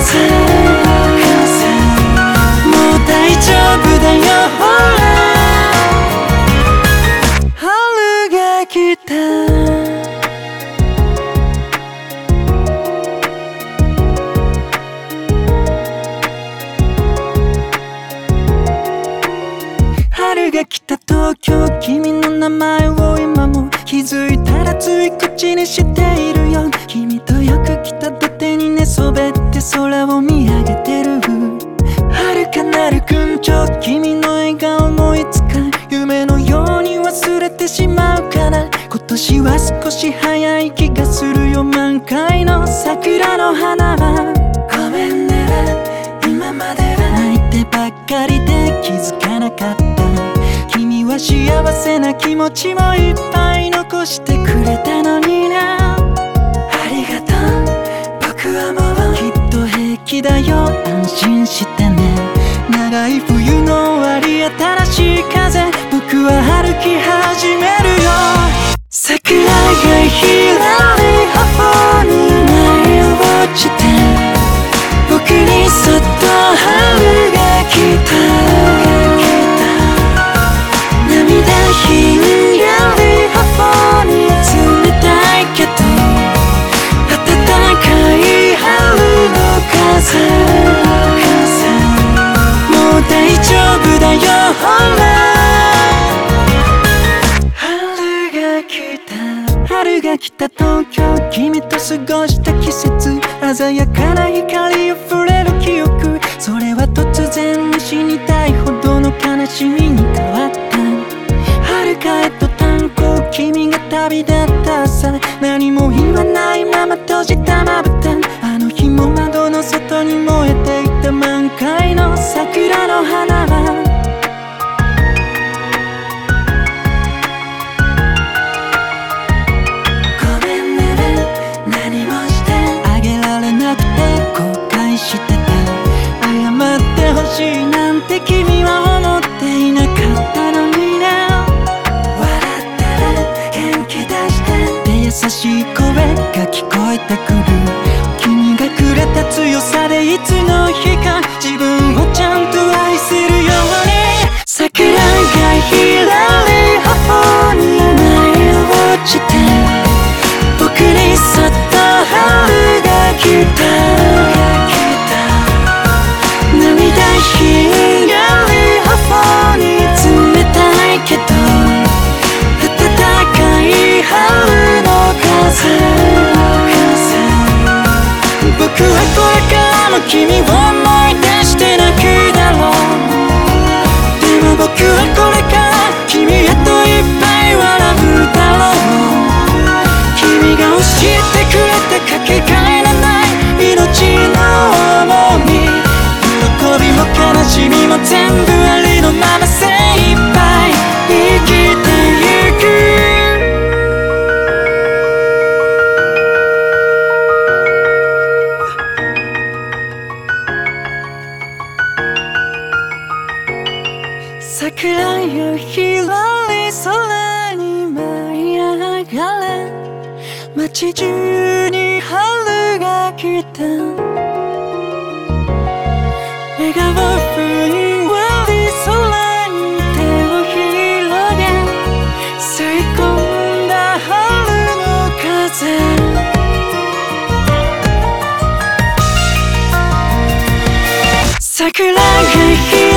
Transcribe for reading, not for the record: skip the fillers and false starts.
もう大丈夫だよほら春が来た春が来た東京君の名前を今も気づいたらつい口にしているよ君とよく来た土手に寝そべって空を見上げてる遥かなる群青君の笑顔もいつか夢のように忘れてしまうから今年は少し早い気がするよ満開の桜の花はごめんね今までは泣いてばっかりで気づかなかった君は幸せな気持ちもいっぱい残してくれたのになありがとう僕はもうきっと平気だよ安心してね長い冬の終わり新しい風僕は歩き始めるよ桜がひらり頬に舞い落ちて僕にそっと春が来たひんやり頬に冷たいけど暖かい春の風もう大丈夫だよほら春が来た春が来た東京君と過ごした季節鮮やかな光あふれる記憶それは突然死にたいほどの悲しみに変わった遥かへと炭鉱君が旅立った朝何も言わないまま閉じたまぶたあの日も窓の外に燃えていた満開の桜の花はごめんね何もしてあげられなくて後悔してた謝ってほしいなんて君は思っていなかったのに優しい声が聞こえてくる君がくれた強さでいつの日か自分をちゃんと愛せるように桜がひらり頬に舞い落ちて僕にそっと春が来た涙ひんやり頬に冷たいけど暖かい春の僕はこれからも君を思い出して泣くだろうでも僕はこれから君へといっぱい笑うだろう君が教えてくれたかけがえのない命の重み喜びも悲しみも全部ありのまま精一杯生きてゆく桜よひらり空に舞い上がれ街中に春が来た笑顔ふんわり空に手を広げ吸い込んだ春の風桜が